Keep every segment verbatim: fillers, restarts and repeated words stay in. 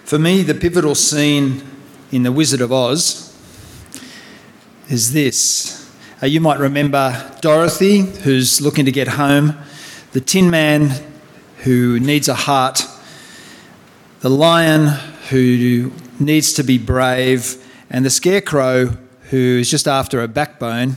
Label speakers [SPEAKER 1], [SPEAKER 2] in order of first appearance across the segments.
[SPEAKER 1] For me, the pivotal scene in The Wizard of Oz is this. Uh, you might remember Dorothy, who's looking to get home, the Tin Man, who needs a heart, the lion, who needs to be brave, and the Scarecrow, who is just after a backbone,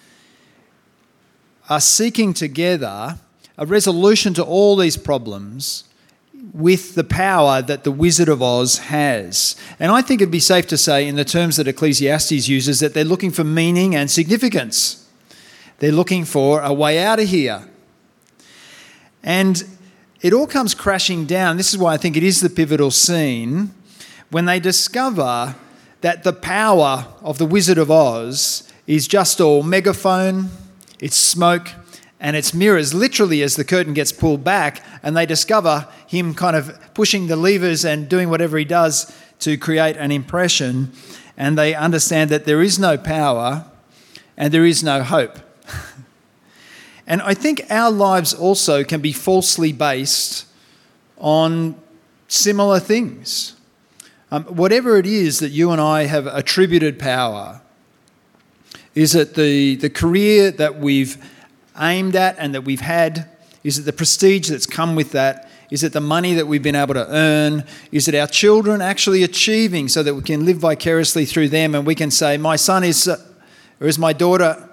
[SPEAKER 1] are seeking together a resolution to all these problems with the power that the Wizard of Oz has. And I think it'd be safe to say, in the terms that Ecclesiastes uses, that they're looking for meaning and significance. They're looking for a way out of here. And it all comes crashing down. This is why I think it is the pivotal scene, when they discover that the power of the Wizard of Oz is just all megaphone, it's smoke, and it's mirrors, literally, as the curtain gets pulled back, and they discover him kind of pushing the levers and doing whatever he does to create an impression, and they understand that there is no power and there is no hope. And I think our lives also can be falsely based on similar things. Um, whatever it is that you and I have attributed power, is it the, the career that we've aimed at and that we've had? Is it the prestige that's come with that? Is it the money that we've been able to earn? Is it our children actually achieving so that we can live vicariously through them and we can say, my son is, uh, or is my daughter,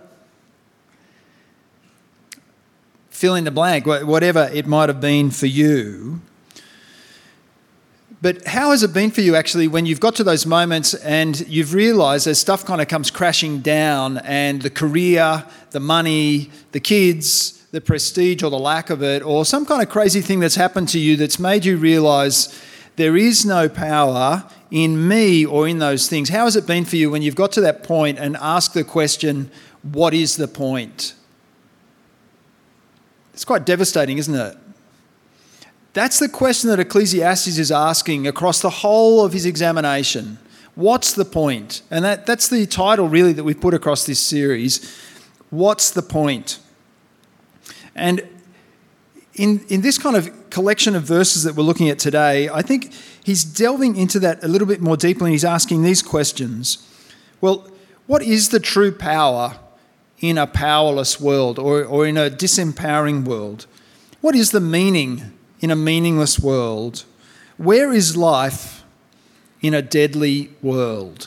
[SPEAKER 1] fill in the blank, whatever it might have been for you. But how has it been for you actually when you've got to those moments and you've realised as stuff kind of comes crashing down and the career, the money, the kids, the prestige or the lack of it, or some kind of crazy thing that's happened to you that's made you realise there is no power in me or in those things? How has it been for you when you've got to that point and asked the question, what is the point? It's quite devastating, isn't it? That's the question that Ecclesiastes is asking across the whole of his examination. What's the point? And that, that's the title really that we've put across this series. What's the point? And in, in this kind of collection of verses that we're looking at today, I think he's delving into that a little bit more deeply, and he's asking these questions. Well, what is the true power in a powerless world or, or in a disempowering world? What is the meaning in a meaningless world? Where is life in a deadly world?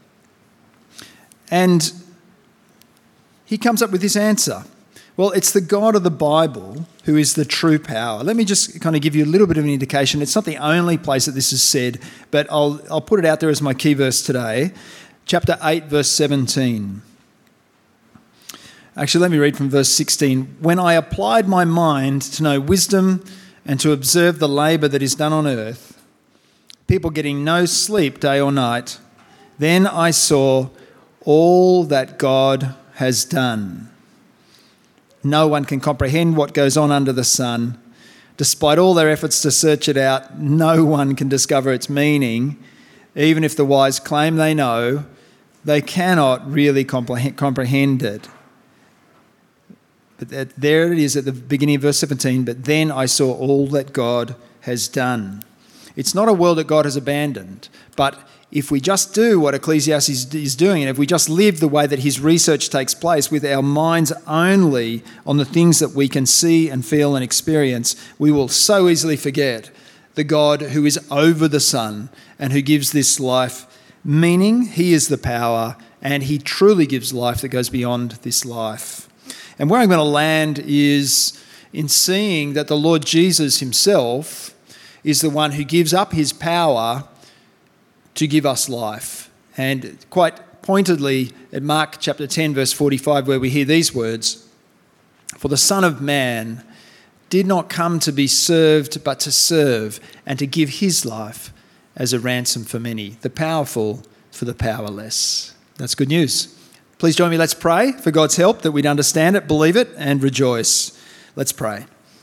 [SPEAKER 1] And he comes up with this answer. Well, it's the God of the Bible who is the true power. Let me just kind of give you a little bit of an indication. It's not the only place that this is said, but I'll, I'll put it out there as my key verse today. Chapter eight, verse seventeen. Actually, let me read from verse sixteen. When I applied my mind to know wisdom and to observe the labour that is done on earth, people getting no sleep day or night, then I saw all that God has done. No one can comprehend what goes on under the sun. Despite all their efforts to search it out, no one can discover its meaning. Even if the wise claim they know, they cannot really comprehend it. But that, there it is at the beginning of verse seventeen, but then I saw all that God has done. It's not a world that God has abandoned, but if we just do what Ecclesiastes is doing, and if we just live the way that his research takes place with our minds only on the things that we can see and feel and experience, we will so easily forget the God who is over the sun and who gives this life meaning. He is the power, and he truly gives life that goes beyond this life. And where I'm going to land is in seeing that the Lord Jesus himself is the one who gives up his power to give us life. And quite pointedly at Mark chapter ten, verse forty-five, where we hear these words, "For the Son of Man did not come to be served, but to serve, and to give his life as a ransom for many, the powerful for the powerless." That's good news. Please join me. Let's pray for God's help that we'd understand it, believe it, and rejoice. Let's pray.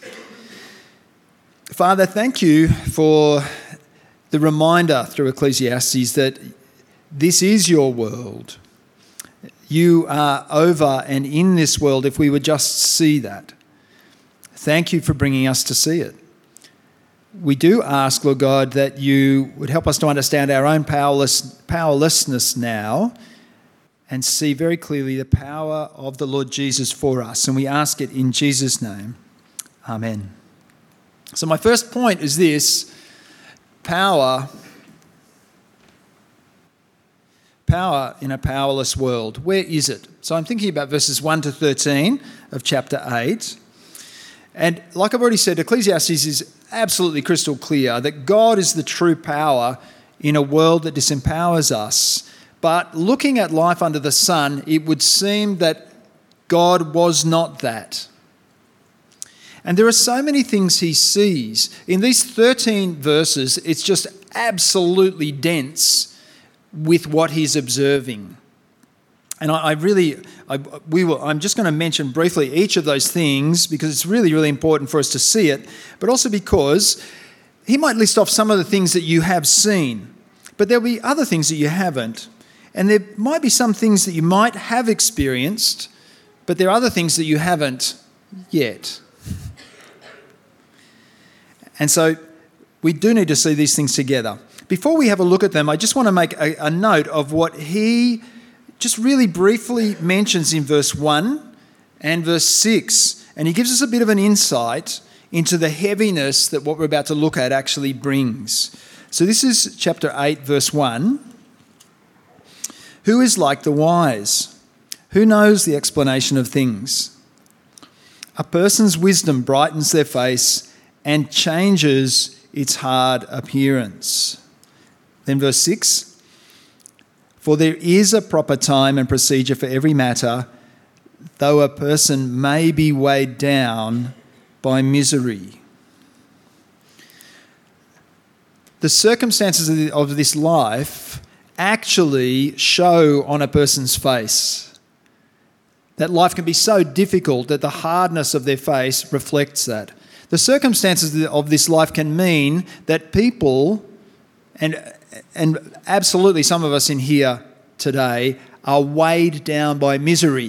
[SPEAKER 1] Father, thank you for the reminder through Ecclesiastes that this is your world. You are over and in this world if we would just see that. Thank you for bringing us to see it. we do ask, Lord God, that you would help us to understand our own powerless, powerlessness now and see very clearly the power of the Lord Jesus for us. And we ask it in Jesus' name. Amen. So my first point is this: power, power in a powerless world. Where is it? So I'm thinking about verses one to thirteen of chapter eight. And like I've already said, Ecclesiastes is absolutely crystal clear that God is the true power in a world that disempowers us. But looking at life under the sun, it would seem that God was not that. And there are so many things he sees. In these thirteen verses, it's just absolutely dense with what he's observing. And I, I really, I, we will, I'm just going to mention briefly each of those things because it's really, really important for us to see it, but also because he might list off some of the things that you have seen, but there'll be other things that you haven't. And there might be some things that you might have experienced, but there are other things that you haven't yet. And so we do need to see these things together. Before we have a look at them, I just want to make a, a note of what he just really briefly mentions in verse one and verse six. And he gives us a bit of an insight into the heaviness that what we're about to look at actually brings. So this is chapter eight, verse one. Who is like the wise? Who knows the explanation of things? A person's wisdom brightens their face and changes its hard appearance. Then verse six, for there is a proper time and procedure for every matter, though a person may be weighed down by misery. The circumstances of, the, of this life actually show on a person's face. That life can be so difficult that the hardness of their face reflects that. The circumstances of this life can mean that people, and, and absolutely some of us in here today, are weighed down by misery.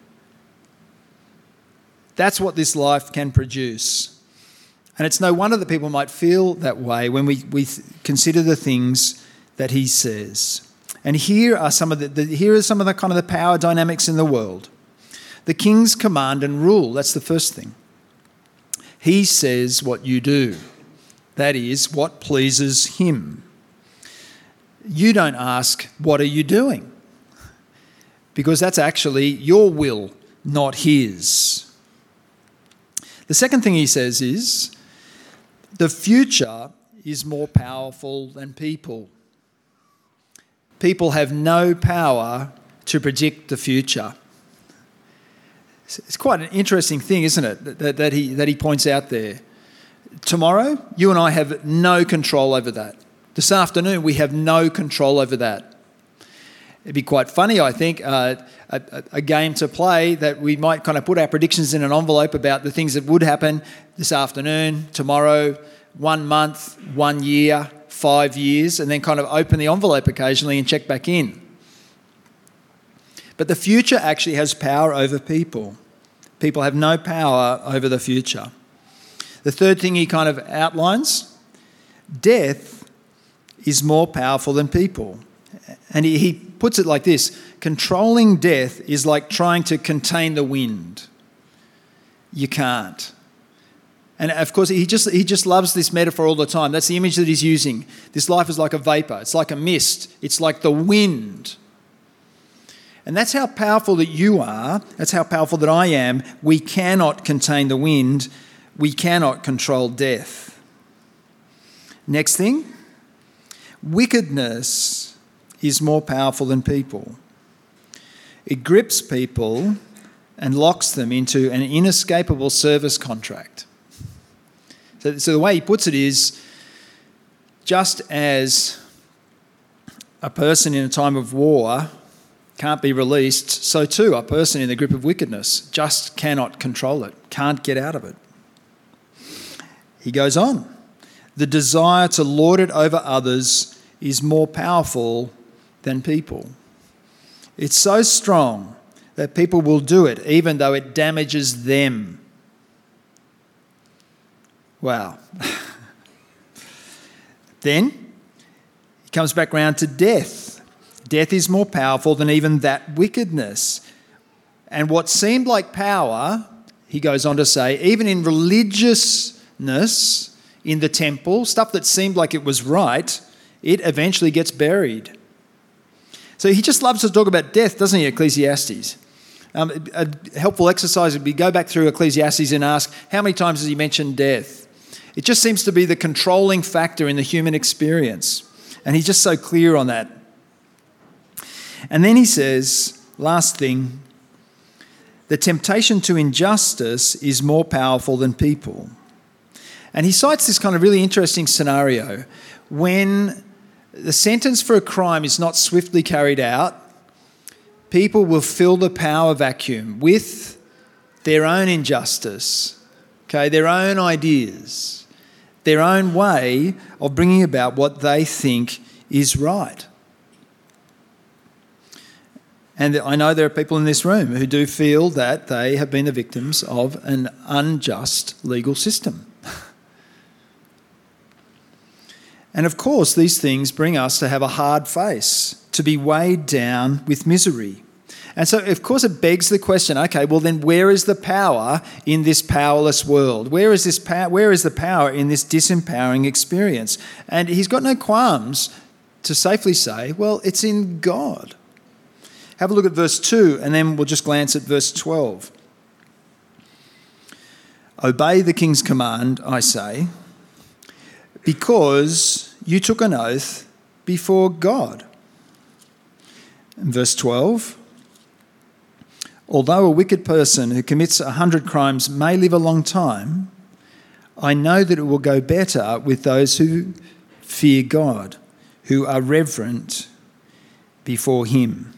[SPEAKER 1] That's what this life can produce. And it's no wonder that people might feel that way when we, we consider the things that he says. And here are some of the, the here are some of the kind of the power dynamics in the world. The king's command and rule, that's the first thing. He says what you do. That is what pleases him. You don't ask, what are you doing? Because that's actually your will, not his. The second thing he says is, the future is more powerful than people. People have no power to predict the future. It's quite an interesting thing, isn't it, that, that, he, that he points out there. Tomorrow, you and I have no control over that. This afternoon, we have no control over that. It'd be quite funny, I think, uh, a, a game to play that we might kind of put our predictions in an envelope about the things that would happen this afternoon, tomorrow, one month, one year, five years, and then kind of open the envelope occasionally and check back in. But the future actually has power over people. People have no power over the future. The third thing he kind of outlines, death is more powerful than people. And he, he puts it like this, controlling death is like trying to contain the wind. You can't. And of course, he just he just loves this metaphor all the time. That's the image that he's using. This life is like a vapor. It's like a mist. It's like the wind. And that's how powerful that you are. That's how powerful that I am. We cannot contain the wind. We cannot control death. Next thing, wickedness is more powerful than people. It grips people and locks them into an inescapable service contract. So, so the way he puts it is, just as a person in a time of war can't be released, so too a person in the grip of wickedness just cannot control it, can't get out of it. He goes on. The desire to lord it over others is more powerful than people. It's so strong that people will do it even though it damages them. Wow. Then he comes back round to death. Death is more powerful than even that wickedness. And what seemed like power, he goes on to say, even in religiousness, in the temple, stuff that seemed like it was right, it eventually gets buried. So he just loves to talk about death, doesn't he, Ecclesiastes? Um, a helpful exercise would be go back through Ecclesiastes and ask, how many times has he mentioned death? It just seems to be the controlling factor in the human experience. And he's just so clear on that. And then he says, last thing, the temptation to injustice is more powerful than people. And he cites this kind of really interesting scenario when the sentence for a crime is not swiftly carried out, people will fill the power vacuum with their own injustice, okay, their own ideas, their own way of bringing about what they think is right. And I know there are people in this room who do feel that they have been the victims of an unjust legal system. And of course, these things bring us to have a hard face, to be weighed down with misery. And so, of course, it begs the question, okay, well then where is the power in this powerless world? Where is this power, where is the power in this disempowering experience? And he's got no qualms to safely say, well, it's in God. Have a look at verse two, and then we'll just glance at verse twelve. Obey the king's command, I say, because you took an oath before God. And verse twelve, although a wicked person who commits a hundred crimes may live a long time, I know that it will go better with those who fear God, who are reverent before him.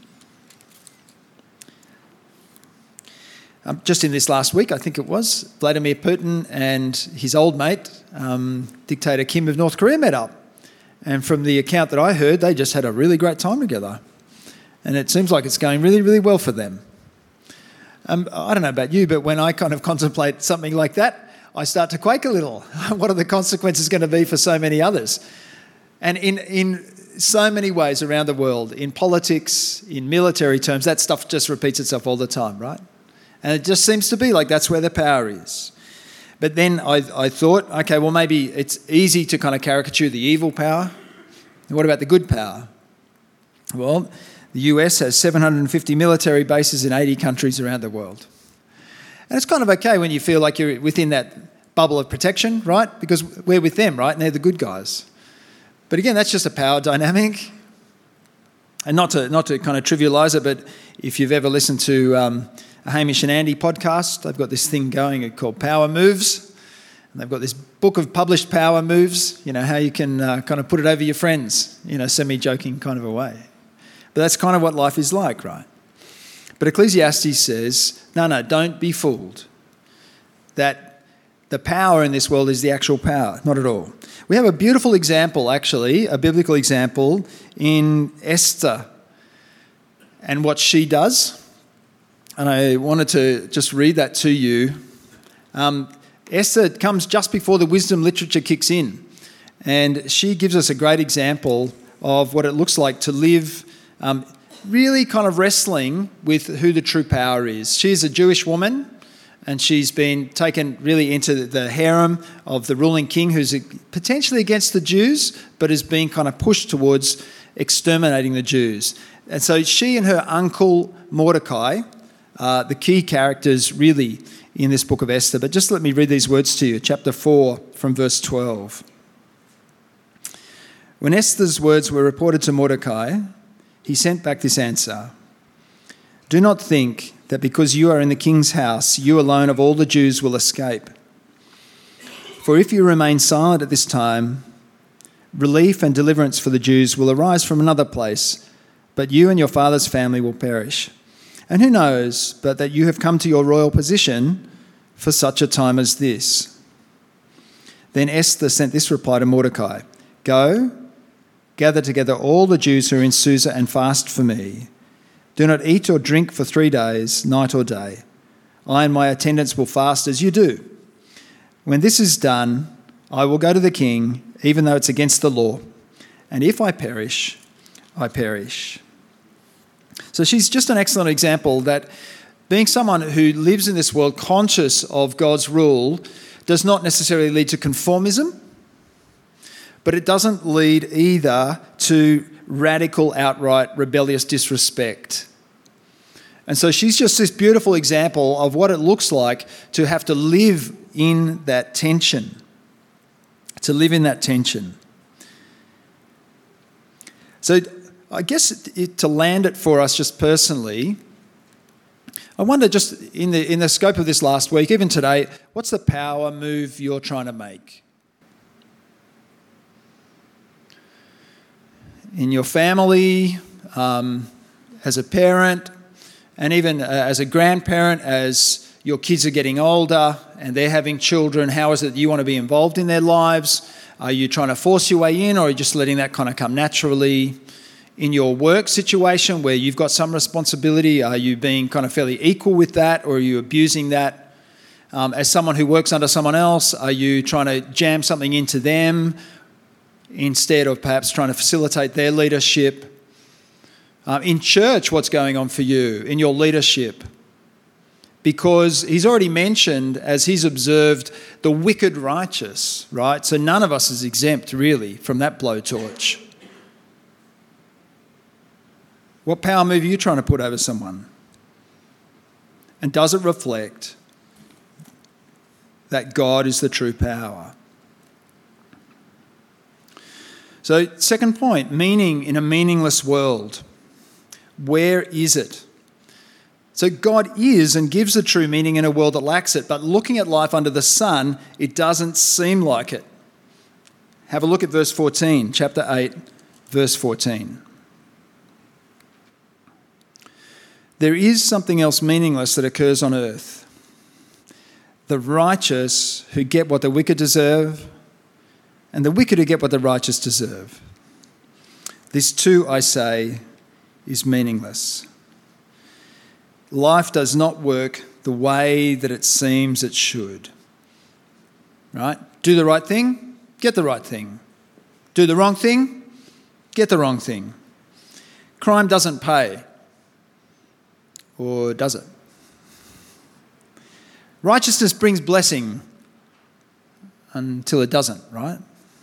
[SPEAKER 1] Um, just in this last week, I think it was, Vladimir Putin and his old mate, um, dictator Kim of North Korea, met up. And from the account that I heard, they just had a really great time together. And it seems like it's going really, really well for them. Um, I don't know about you, but when I kind of contemplate something like that, I start to quake a little. What are the consequences going to be for so many others? And in, in so many ways around the world, in politics, in military terms, that stuff just repeats itself all the time, right? And it just seems to be like that's where the power is. But then I, I thought, okay, well, maybe it's easy to kind of caricature the evil power. And what about the good power? Well, the U S has seven hundred fifty military bases in eighty countries around the world. And it's kind of okay when you feel like you're within that bubble of protection, right? Because we're with them, right? And they're the good guys. But again, that's just a power dynamic. And not to not to kind of trivialise it, but if you've ever listened to um, a Hamish and Andy podcast, they've got this thing going called Power Moves. And they've got this book of published power moves, you know, how you can uh, kind of put it over your friends, you know, semi-joking kind of a way. But that's kind of what life is like, right? But Ecclesiastes says, no, no, don't be fooled. That the power in this world is the actual power, not at all. We have a beautiful example, actually, a biblical example in Esther and what she does. And I wanted to just read that to you. Um, Esther comes just before the wisdom literature kicks in. And she gives us a great example of what it looks like to live um, really kind of wrestling with who the true power is. She's a Jewish woman, and she's been taken really into the harem of the ruling king who's potentially against the Jews, but is being kind of pushed towards exterminating the Jews. And so she and her uncle Mordecai are the key characters really in this book of Esther. But just let me read these words to you, chapter four from verse twelve. When Esther's words were reported to Mordecai, he sent back this answer. Do not think that because you are in the king's house, you alone of all the Jews will escape. For if you remain silent at this time, relief and deliverance for the Jews will arise from another place, but you and your father's family will perish. And who knows but that you have come to your royal position for such a time as this? Then Esther sent this reply to Mordecai. Go, gather together all the Jews who are in Susa and fast for me. Do not eat or drink for three days, night or day. I and my attendants will fast as you do. When this is done, I will go to the king even though it's against the law. And if I perish, I perish. So she's just an excellent example that being someone who lives in this world conscious of God's rule does not necessarily lead to conformism, but it doesn't lead either to radical, outright, rebellious disrespect. And so she's just this beautiful example of what it looks like to have to live in that tension. To live in that tension. So I guess it, to land it for us just personally, I wonder just in the in the scope of this last week, even today, what's the power move you're trying to make? In your family, um, as a parent, and even uh, as a grandparent, as your kids are getting older and they're having children, how is it that you want to be involved in their lives? Are you trying to force your way in, or are you just letting that kind of come naturally? In your work situation where you've got some responsibility, are you being kind of fairly equal with that, or are you abusing that? Um, as someone who works under someone else, are you trying to jam something into them instead of perhaps trying to facilitate their leadership? Um, in church, what's going on for you in your leadership? Because he's already mentioned, as he's observed, the wicked righteous, right? So none of us is exempt, really, from that blowtorch. What power move are you trying to put over someone? And does it reflect that God is the true power? So, second point, meaning in a meaningless world. Where is it? So God is and gives a true meaning in a world that lacks it, but looking at life under the sun, it doesn't seem like it. Have a look at verse fourteen, chapter eight, verse fourteen. There is something else meaningless that occurs on earth. The righteous who get what the wicked deserve, and the wicked who get what the righteous deserve. This too, I say, is meaningless. Life does not work the way that it seems it should. Right? Do the right thing, get the right thing. Do the wrong thing, get the wrong thing. Crime doesn't pay. Or does it? Righteousness brings blessing until it doesn't, right?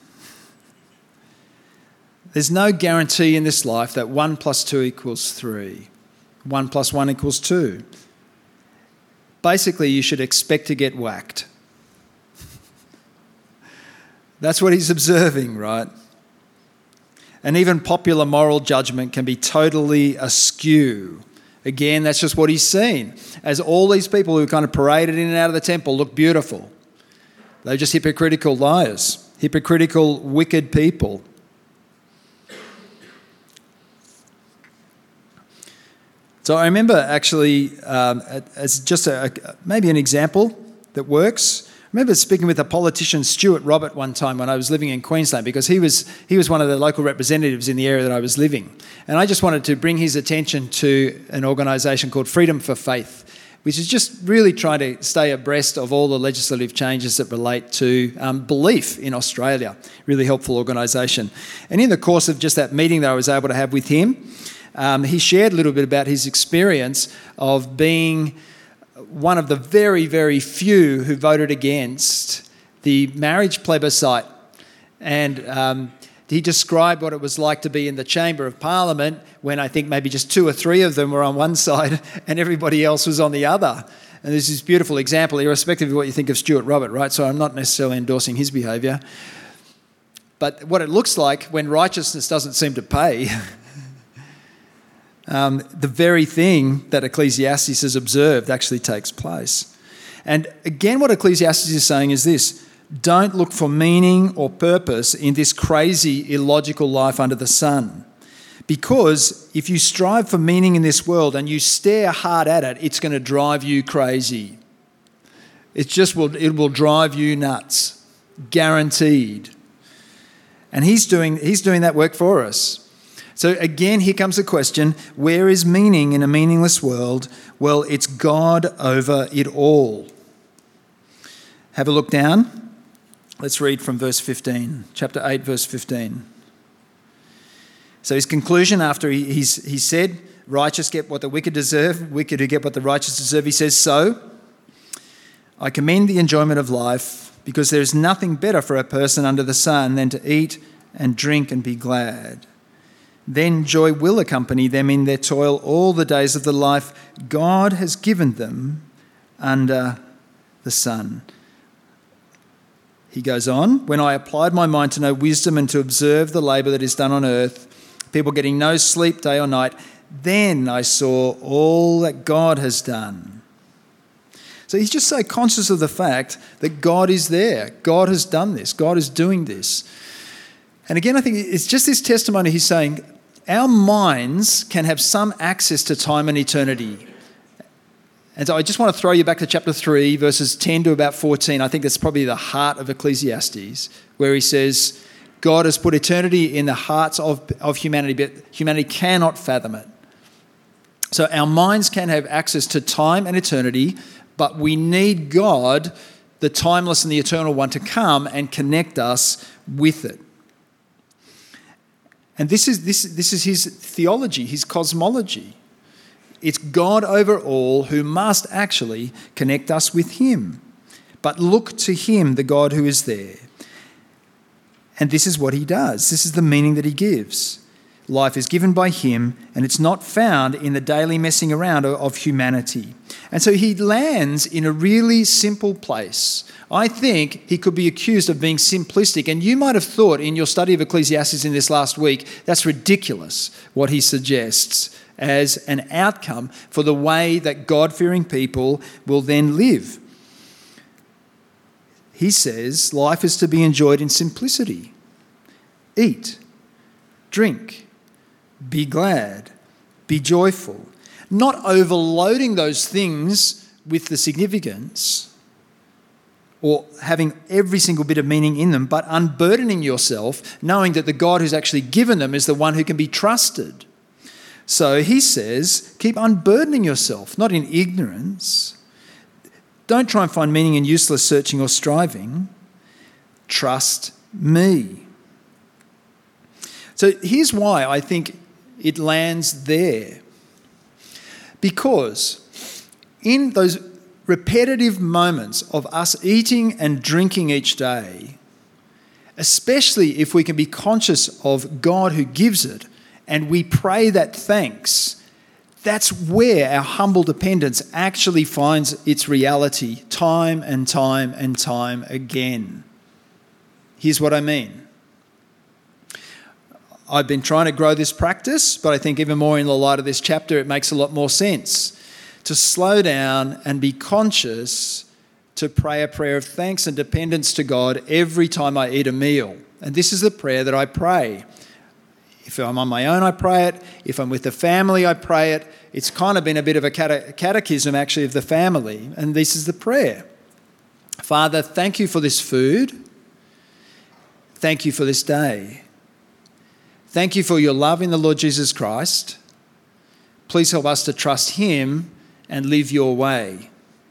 [SPEAKER 1] There's no guarantee in this life that one plus two equals three. One plus one equals two. Basically, you should expect to get whacked. That's what he's observing, right? And even popular moral judgment can be totally askew. Again, that's just what he's seen. As all these people who kind of paraded in and out of the temple look beautiful. They're just hypocritical liars, hypocritical, wicked people. So I remember actually, um, as just a, a, maybe an example that works, I remember speaking with a politician, Stuart Robert, one time when I was living in Queensland, because he was he was one of the local representatives in the area that I was living. And I just wanted to bring his attention to an organisation called Freedom for Faith, which is just really trying to stay abreast of all the legislative changes that relate to um, belief in Australia. Really helpful organisation. And in the course of just that meeting that I was able to have with him, um, he shared a little bit about his experience of being one of the very, very few who voted against the marriage plebiscite. And um, he described what it was like to be in the Chamber of Parliament when I think maybe just two or three of them were on one side and everybody else was on the other. And there's this beautiful example, irrespective of what you think of Stuart Robert, right? So I'm not necessarily endorsing his behaviour. But what it looks like when righteousness doesn't seem to pay, um, the very thing that Ecclesiastes has observed actually takes place. And again, what Ecclesiastes is saying is this: don't look for meaning or purpose in this crazy, illogical life under the sun. Because if you strive for meaning in this world and you stare hard at it, it's going to drive you crazy. It just will, it will drive you nuts. Guaranteed. And he's doing, he's doing that work for us. So again, here comes the question, where is meaning in a meaningless world? Well, it's God over it all. Have a look down. Let's read from verse fifteen, chapter eight, verse fifteen. So his conclusion after he, he's, he said, righteous get what the wicked deserve, wicked who get what the righteous deserve. He says, so I commend the enjoyment of life because there is nothing better for a person under the sun than to eat and drink and be glad. Then joy will accompany them in their toil all the days of the life God has given them under the sun. He goes on, when I applied my mind to know wisdom and to observe the labour that is done on earth, people getting no sleep day or night, then I saw all that God has done. So he's just so conscious of the fact that God is there. God has done this. God is doing this. And again, I think it's just this testimony he's saying, our minds can have some access to time and eternity. And so I just want to throw you back to chapter three, verses ten to about fourteen. I think that's probably the heart of Ecclesiastes, where he says, God has put eternity in the hearts of, of humanity, but humanity cannot fathom it. So our minds can have access to time and eternity, but we need God, the timeless and the eternal one, to come and connect us with it. And this is this, this is his theology, his cosmology. It's God over all who must actually connect us with him. But look to him, the God who is there. And this is what he does. This is the meaning that he gives. Life is given by him, and it's not found in the daily messing around of humanity. And so he lands in a really simple place. I think he could be accused of being simplistic, and you might have thought in your study of Ecclesiastes in this last week, that's ridiculous, what he suggests as an outcome for the way that God-fearing people will then live. He says life is to be enjoyed in simplicity. Eat, drink, be glad, be joyful. Not overloading those things with the significance or having every single bit of meaning in them, but unburdening yourself, knowing that the God who's actually given them is the one who can be trusted. So he says, keep unburdening yourself, not in ignorance. Don't try and find meaning in useless searching or striving. Trust me. So here's why I think it lands there. Because in those repetitive moments of us eating and drinking each day, especially if we can be conscious of God who gives it, and we pray that thanks, that's where our humble dependence actually finds its reality time and time and time again. Here's what I mean. I've been trying to grow this practice, but I think even more in the light of this chapter, it makes a lot more sense to slow down and be conscious to pray a prayer of thanks and dependence to God every time I eat a meal. And this is the prayer that I pray. If I'm on my own, I pray it. If I'm with the family, I pray it. It's kind of been a bit of a cate- catechism, actually, of the family. And this is the prayer. Father, thank you for this food. Thank you for this day. Thank you for your love in the Lord Jesus Christ. Please help us to trust him and live your way.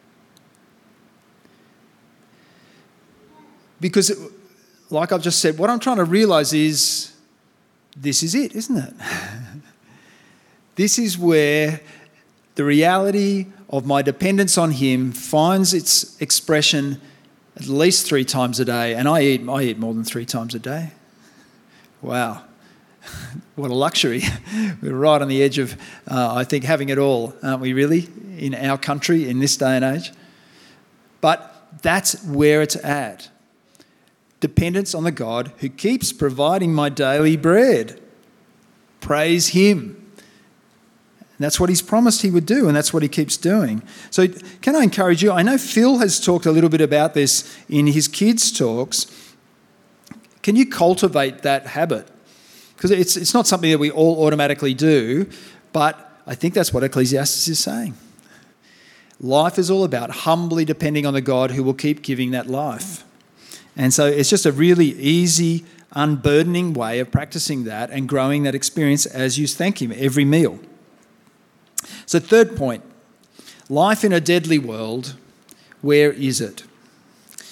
[SPEAKER 1] Because, it, like I've just said, what I'm trying to realise is this is it, isn't it? This is where the reality of my dependence on him finds its expression at least three times a day. And I eat, I eat more than three times a day. Wow. What a luxury. We're right on the edge of, uh, I think, having it all, aren't we really, in our country, in this day and age? But that's where it's at. Dependence on the God who keeps providing my daily bread. Praise him. And that's what he's promised he would do, and that's what he keeps doing. So can I encourage you? I know Phil has talked a little bit about this in his kids' talks. Can you cultivate that habit? Because it's, it's not something that we all automatically do, but I think that's what Ecclesiastes is saying. Life is all about humbly depending on the God who will keep giving that life. And so it's just a really easy, unburdening way of practicing that and growing that experience as you thank him every meal. So third point, life in a deadly world, where is it?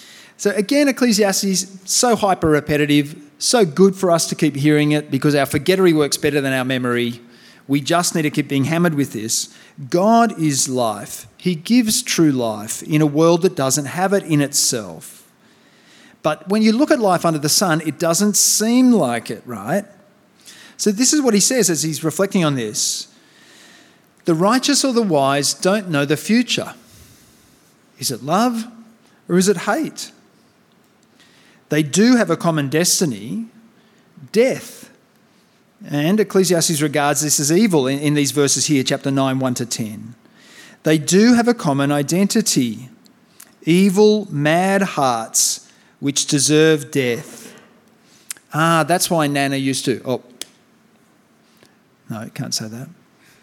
[SPEAKER 1] So again, Ecclesiastes, so hyper repetitive, so good for us to keep hearing it because our forgettery works better than our memory. We just need to keep being hammered with this. God is life. He gives true life in a world that doesn't have it in itself. But when you look at life under the sun, it doesn't seem like it, right? So this is what he says as he's reflecting on this. The righteous or the wise don't know the future. Is it love or is it hate? They do have a common destiny, death. And Ecclesiastes regards this as evil in, in these verses here, chapter nine, one to ten. They do have a common identity, evil, mad hearts which deserve death. Ah, that's why Nana used to... Oh, no, I can't say that.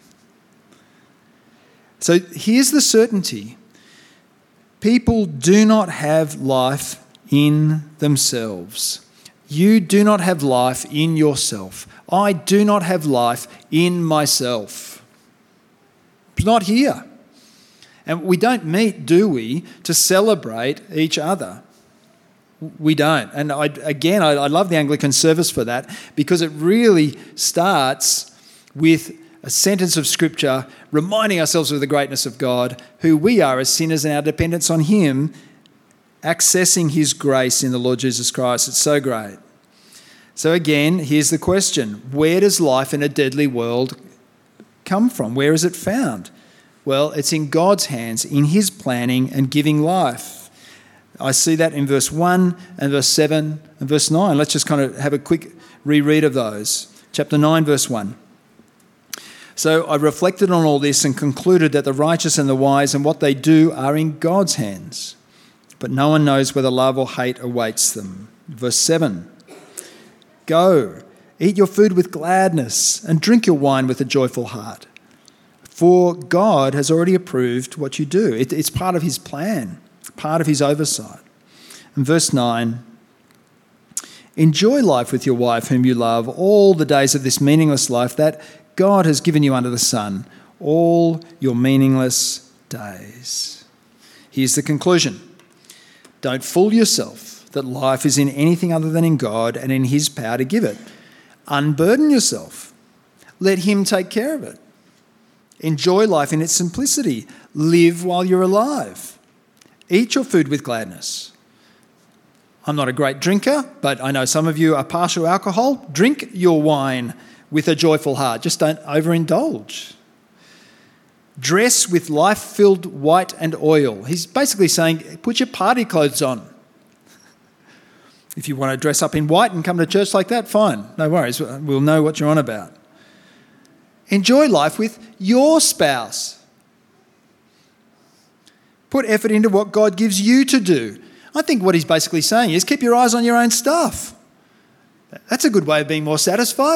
[SPEAKER 1] So here's the certainty. People do not have life in themselves. You do not have life in yourself. I do not have life in myself. It's not here. And we don't meet, do we, to celebrate each other. We don't. And I, again, I, I love the Anglican service for that because it really starts with a sentence of Scripture reminding ourselves of the greatness of God, who we are as sinners and our dependence on Him, accessing His grace in the Lord Jesus Christ. It's so great. So again, here's the question. Where does life in a deadly world come from? Where is it found? Well, it's in God's hands, in His planning and giving life. I see that in verse one and verse seven and verse nine. Let's just kind of have a quick reread of those. Chapter nine, verse one. So I reflected on all this and concluded that the righteous and the wise and what they do are in God's hands, but no one knows whether love or hate awaits them. Verse seven. Go, eat your food with gladness and drink your wine with a joyful heart. For God has already approved what you do. It, it's part of His plan, part of His oversight. And verse nine, enjoy life with your wife whom you love all the days of this meaningless life that God has given you under the sun, all your meaningless days. Here's the conclusion. Don't fool yourself that life is in anything other than in God and in His power to give it. Unburden yourself. Let Him take care of it. Enjoy life in its simplicity. Live while you're alive. Eat your food with gladness. I'm not a great drinker, but I know some of you are partial alcohol. Drink your wine with a joyful heart. Just don't overindulge. Dress with life-filled white and oil. He's basically saying, put your party clothes on. If you want to dress up in white and come to church like that, fine. No worries. We'll know what you're on about. Enjoy life with your spouse. Put effort into what God gives you to do. I think what he's basically saying is keep your eyes on your own stuff. That's a good way of being more satisfied.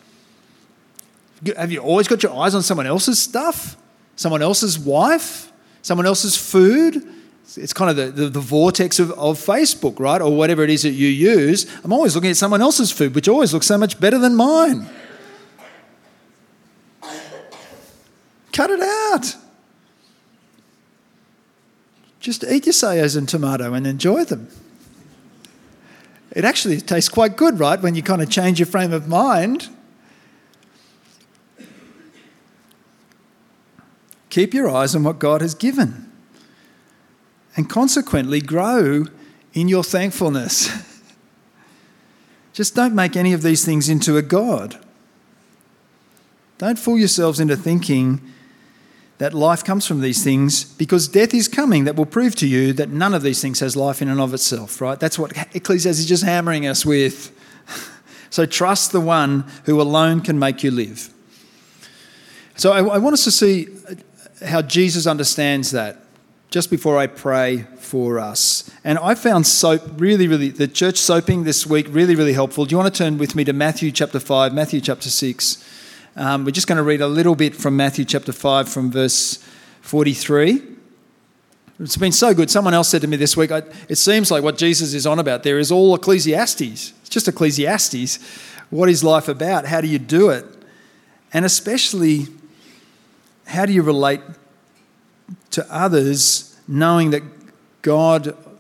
[SPEAKER 1] Have you always got your eyes on someone else's stuff? Someone else's wife? Someone else's food? It's kind of the, the, the vortex of, of Facebook, right? Or whatever it is that you use. I'm always looking at someone else's food, which always looks so much better than mine. Cut it out. Just eat your sayos and tomato and enjoy them. It actually tastes quite good, right, when you kind of change your frame of mind. Keep your eyes on what God has given. And consequently, grow in your thankfulness. Just don't make any of these things into a god. Don't fool yourselves into thinking that life comes from these things, because death is coming that will prove to you that none of these things has life in and of itself, right? That's what Ecclesiastes is just hammering us with. So trust the one who alone can make you live. So I, I want us to see how Jesus understands that just before I pray for us. And I found soap really, really, the church soaping this week really, really helpful. Do you want to turn with me to Matthew chapter five, Matthew chapter six? Um, we're just going to read a little bit from Matthew chapter five from verse forty-three. It's been so good. Someone else said to me this week, I, it seems like what Jesus is on about there is all Ecclesiastes. It's just Ecclesiastes. What is life about? How do you do it? And especially, how do you relate to others knowing that God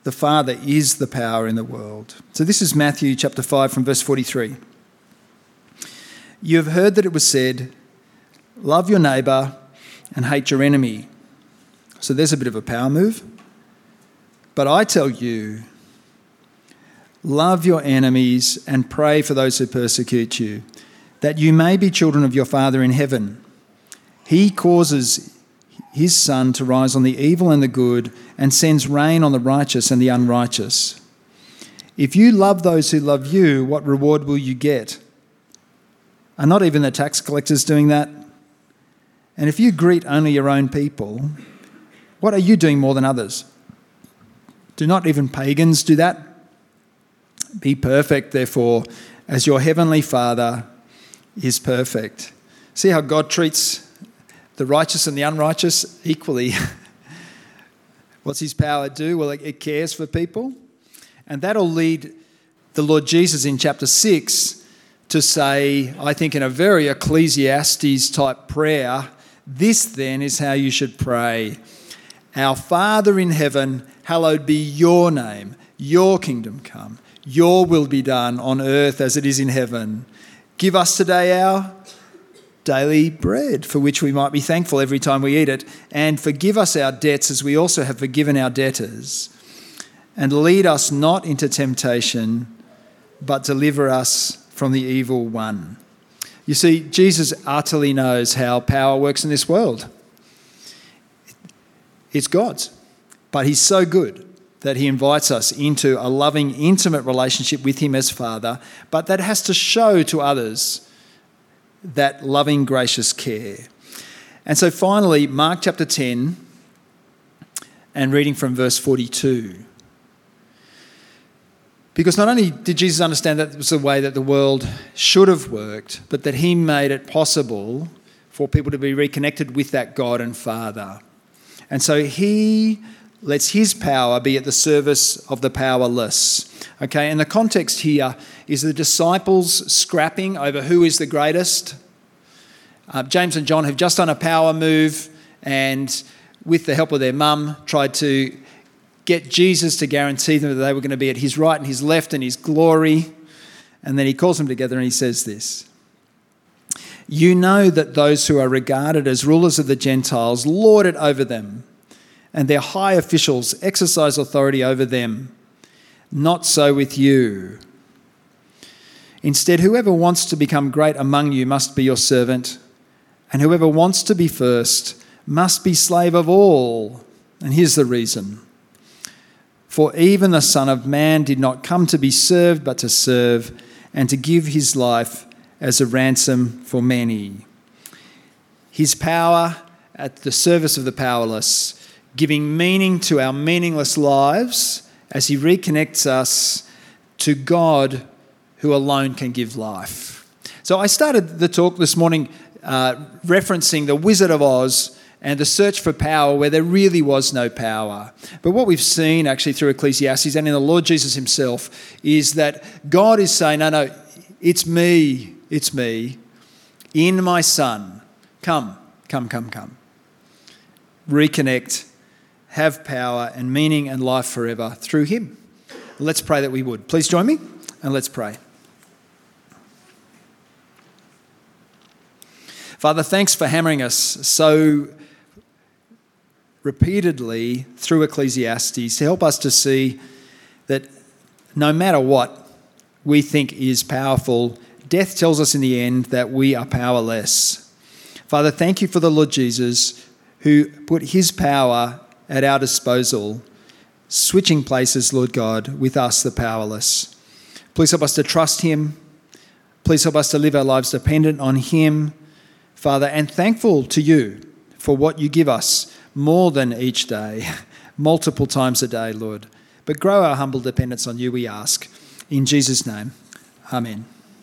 [SPEAKER 1] The Father is the power in the world. So this is Matthew chapter five from verse forty-three. You have heard that it was said, love your neighbour and hate your enemy. So there's a bit of a power move. But I tell you, love your enemies and pray for those who persecute you, that you may be children of your Father in heaven. He causes his sun to rise on the evil and the good and sends rain on the righteous and the unrighteous. If you love those who love you, what reward will you get? Are not even the tax collectors doing that? And if you greet only your own people, what are you doing more than others? Do not even pagans do that? Be perfect, therefore, as your heavenly Father is perfect. See how God treats the righteous and the unrighteous equally. What's his power do? Well, it cares for people. And that'll lead the Lord Jesus in chapter six to say, I think in a very Ecclesiastes type prayer, this then is how you should pray. Our Father in heaven, hallowed be your name, your kingdom come, your will be done on earth as it is in heaven. Give us today our daily bread, for which we might be thankful every time we eat it, and forgive us our debts as we also have forgiven our debtors. And lead us not into temptation, but deliver us from the evil one. You see, Jesus utterly knows how power works in this world. It's God's, but he's so good that he invites us into a loving, intimate relationship with him as Father, but that has to show to others that loving, gracious care. And so finally, Mark chapter ten, and reading from verse forty-two. Because not only did Jesus understand that it was the way that the world should have worked, but that he made it possible for people to be reconnected with that God and Father. And so he lets his power be at the service of the powerless. Okay, and the context here is the disciples scrapping over who is the greatest. Uh, James and John have just done a power move and with the help of their mum tried to get Jesus to guarantee them that they were going to be at his right and his left and his glory. And then he calls them together and he says this. You know that those who are regarded as rulers of the Gentiles lord it over them, and their high officials exercise authority over them. Not so with you. Instead, whoever wants to become great among you must be your servant, and whoever wants to be first must be slave of all. And here's the reason. For even the Son of Man did not come to be served, but to serve, and to give his life as a ransom for many. His power at the service of the powerless, giving meaning to our meaningless lives as he reconnects us to God who alone can give life. So I started the talk this morning uh, referencing the Wizard of Oz and the search for power where there really was no power. But what we've seen actually through Ecclesiastes and in the Lord Jesus himself is that God is saying, no, no, it's me, it's me, in my Son. Come, come, come, come. Reconnect, have power and meaning and life forever through him. Let's pray that we would. Please join me and let's pray. Father, thanks for hammering us so repeatedly through Ecclesiastes to help us to see that no matter what we think is powerful, death tells us in the end that we are powerless. Father, thank you for the Lord Jesus who put his power at our disposal, switching places, Lord God, with us, the powerless. Please help us to trust him. Please help us to live our lives dependent on him, Father, and thankful to you for what you give us more than each day, multiple times a day, Lord. But grow our humble dependence on you, we ask. In Jesus' name, amen.